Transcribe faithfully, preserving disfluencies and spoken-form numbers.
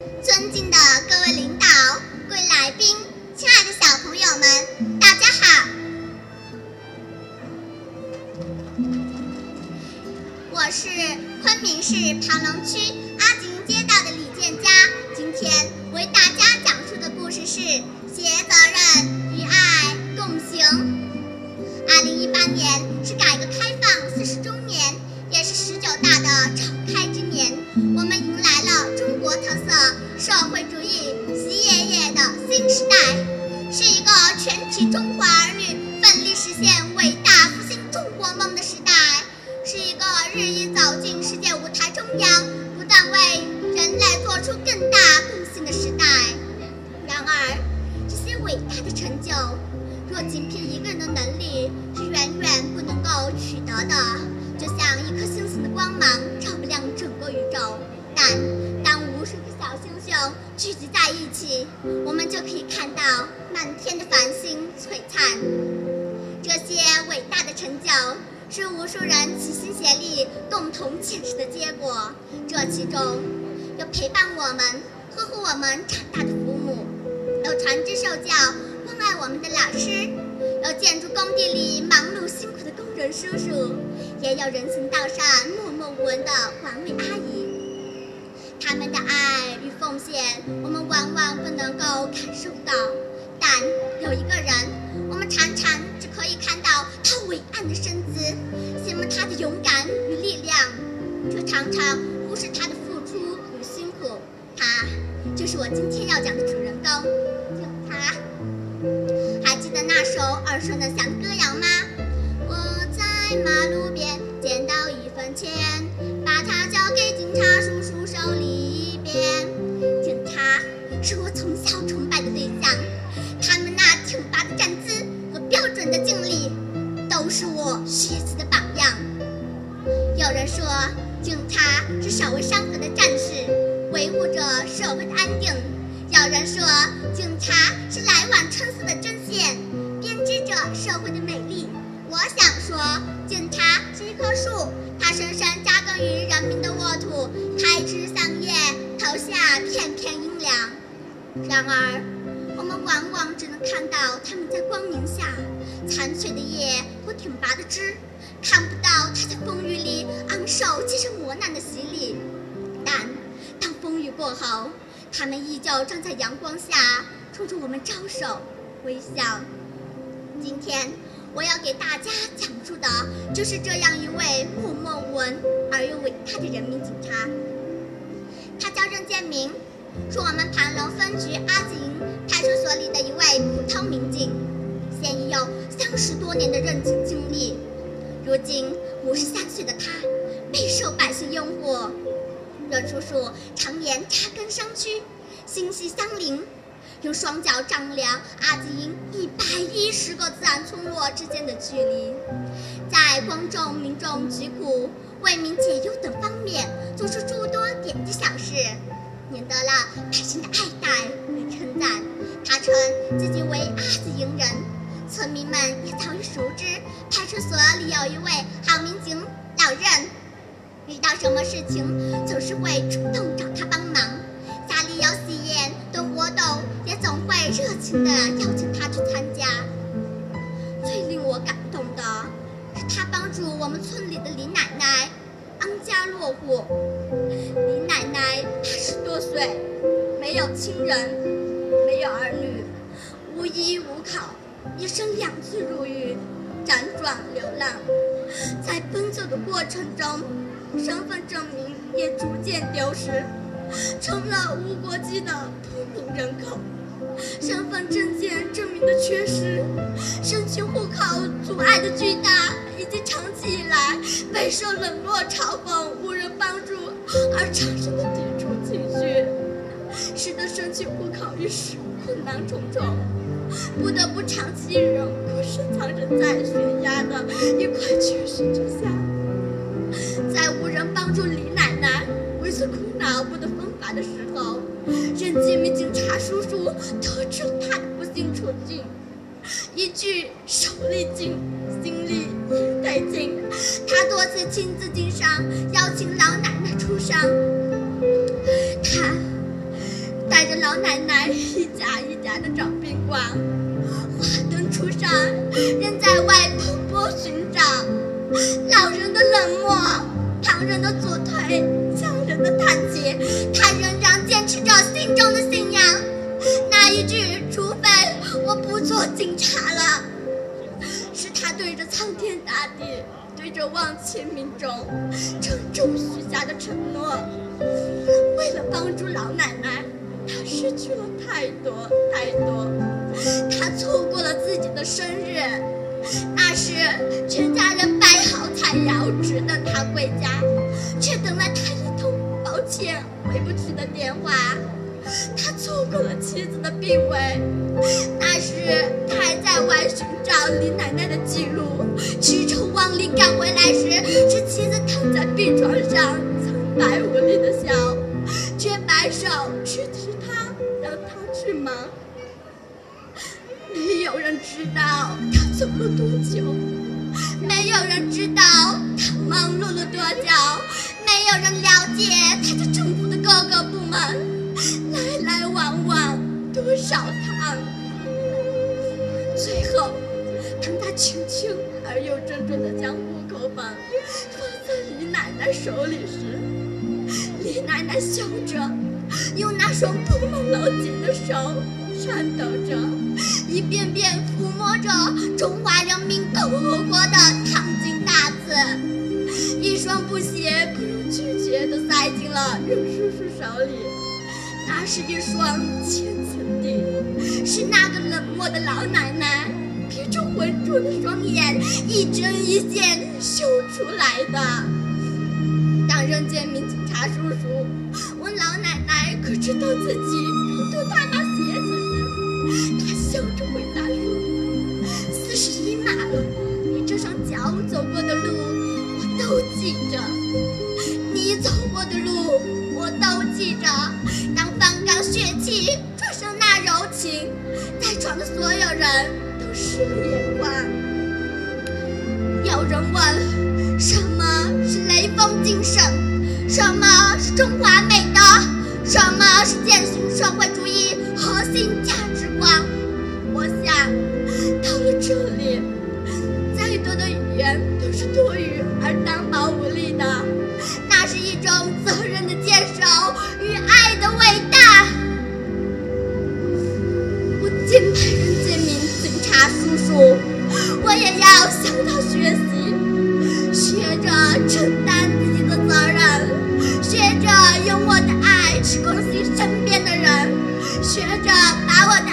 尊敬的各位领导、各位来宾、亲爱的小朋友们，大家好！我是昆明市庞龙区阿吉营街道的李建佳，今天为大家讲述的故事是《携责任与爱共行》。二零一八年是改革开放四十周年，也是十九大的召开之年，我们迎来了中国特色社会主义习爷爷的新时代，是一个全体中华儿女奋力实现伟大复兴中国梦的时代，是一个日益走进世界舞台中央，不断为人类做出更大贡献的时代。然而，这些伟大的成就，若仅凭一个人的能力，是远远不能够取得的。就像一颗星星的光芒照不亮整个宇宙，但当无数个小星星聚集在一起，我们就可以看到满天的繁星璀璨。这些伟大的成就是无数人齐心协力共同建设的结果。这其中有陪伴我们呵护我们长大的父母，有传知受教关爱我们的老师，有建筑工地里忙碌辛苦的工人叔叔，也有人行道上默默无闻的环卫阿姨。他们的爱与奉献，我们往往不能够感受到，但有一个人，我们常常只可以看到他伟岸的身姿，羡慕他的勇敢与力量，却常常忽视他的付出与辛苦。他就是我今天要讲的主人公，就他。还记得那首耳熟能详的歌谣吗？我在马路边捡到一分钱，把它交给警察叔叔手里边。警察是我从小崇拜的对象，他们那挺拔的站姿和标准的敬礼，都是我学习的榜样。有人说，警察是守卫山河的战士，维护着社会的安定。有人说，警察是来往春色的针线，编织着社会的美丽。我想说，警察是一棵树，它深深扎根于人民的沃土，开枝散叶，投下片片阴凉。然而，我们往往只能看到它们在光明下残缺的叶或挺拔的枝，看不到它在风雨里昂首接受磨难的洗礼。但当风雨过后，他们依旧站在阳光下，冲着我们招手微笑。今天我要给大家讲述的就是这样一位默默无闻而又伟大的人民警察。他叫任建明，是我们庞龙分局阿吉营派出所里的一位普通民警，现已有三十多年的任警经历。如今五十三岁的他备受百姓拥护。任叔叔常年扎根山区，心系相邻，用双脚丈量阿吉营一百一十个自然村落之间的距离，在光众民众疾苦、为民解忧等方面做出诸多点滴小事，赢得了百姓的爱戴与称赞。他称自己为阿吉营人，村民们也早已熟知派出所里有一位好民警老任，遇到什么事情总是会主动找他帮忙，家里有喜宴等活动也总会热情地邀请他去参加。最令我感动的是他帮助我们村里的李奶奶安家落户。李奶奶八十多岁，没有亲人，没有儿女，无依无靠，一生两次入狱，辗转流浪。在奔走的过程中，身份证明也逐渐丢失，成了无国籍的不明人口。身份证件证明的缺失，申请户口阻碍的巨大，以及长期以来备受冷落嘲讽、无人帮助而产生的抵触情绪，使得申请户口一事困难重重，不得不长期忍苦深藏着在悬崖的一块巨石之下。在无人帮助李奶奶为此苦恼不得分发的时候，任建明警察叔叔得知了他的不幸处境，一句手力尽，心力也得尽，他多次亲自经商，邀请老奶奶出山。他老奶奶一家一家的找宾馆，华灯初上，人在外蓬勃寻找。老人的冷漠，旁人的左推，强人的叹气，他仍然坚持着心中的信仰。那一句“除非我不做警察了”，是他对着苍天大地，对着万千民众郑重许下的承诺。为了帮助老奶奶，他失去了太多太多。他错过了自己的生日，那时全家人摆好菜肴，只等他归家，却等了他一通抱歉回不去的电话。他错过了妻子的病危，那时他还在外寻找李奶奶的记录，驱车往里赶回来时，是妻子躺在病床上苍白无力的笑，却摆手去替他，让他去忙。没有人知道他走了多久，没有人知道他忙碌了多久，没有人了解他在政府的各个部门来来往往多少趟。最后，当他轻轻而又郑重地将户口本放在李奶奶手里时，李奶奶笑着，用那双布满老茧的手颤抖着，一遍遍抚摸着中华人民共和国的烫金大字，一双布鞋不容拒绝地塞进了任叔叔手里。那是一双千层地，是那个冷漠的老奶奶憋着浑浊的双眼一针一线绣出来的。当任建民警察叔叔问老奶奶可知道自己偷偷他那鞋子时，她笑着回答说：四十一码了，你这双脚走过的路我都记着，你走过的路我都记着。当方刚血气转身那柔情，在场的所有人都失了眼光。有人问，什么是雷锋精神？什么是中华美德？什么是践行社会主义核心价值观？我想，到了这里，再多的语言都是多余而单薄无力的。那是一种责任的坚守与爱的伟大。我敬佩任建民警察叔叔，我也要向他学习，学着承担自己的责任，学着用我的爱去关心身边的人，学着把我的